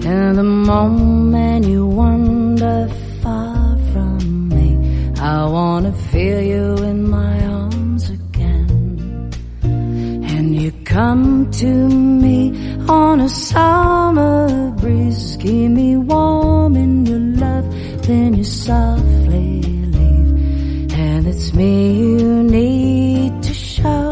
And the moment you wander far from me, I wanna feel you in my arms again. And you come to me on a summer breeze, keep me warm in your love, then you softly leave. And it's me you need to show.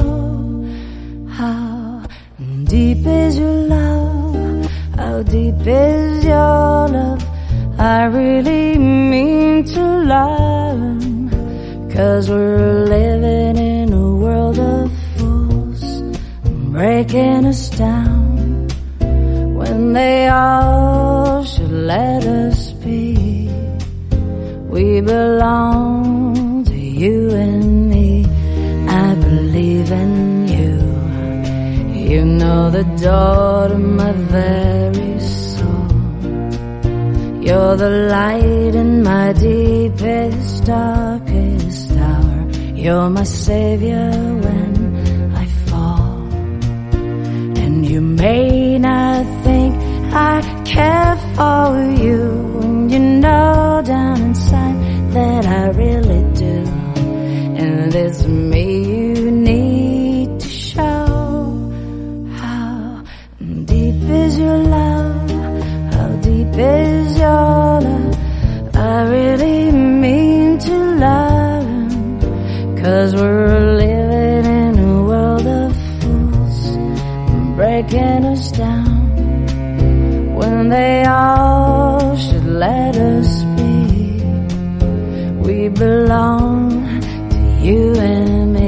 How deep is your love? How deep is your love? I really mean to learn, 'cause we're living in a world of fools, breaking us down when they all should let us be. We belong to you and me. I believe in you. You know the door to my very soul. You're the light in my deepest, darkest hour. You're my savior when I fall. And you may not think I care for you, and you know down inside that I really do. And it's me you need to show. How deep is your love? How deep is your love? I really mean to learn, 'cause we're living in a world of fools, breaking us down when they all should let us be. We belong to you and me.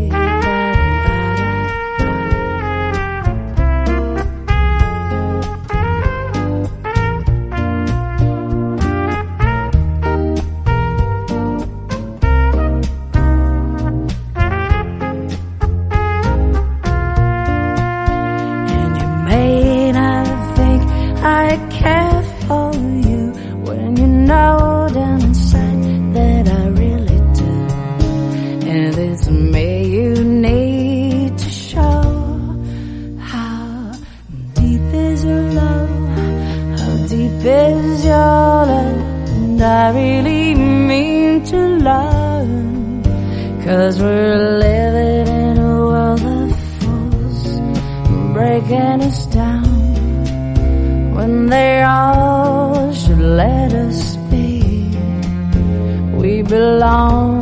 I care for you when you know down inside that I really do. And it's me you need to show. How deep is your love? How deep is your love? And I really mean to learn, 'cause we're living in a world of fools, breaking us down when they all should let us be. We belong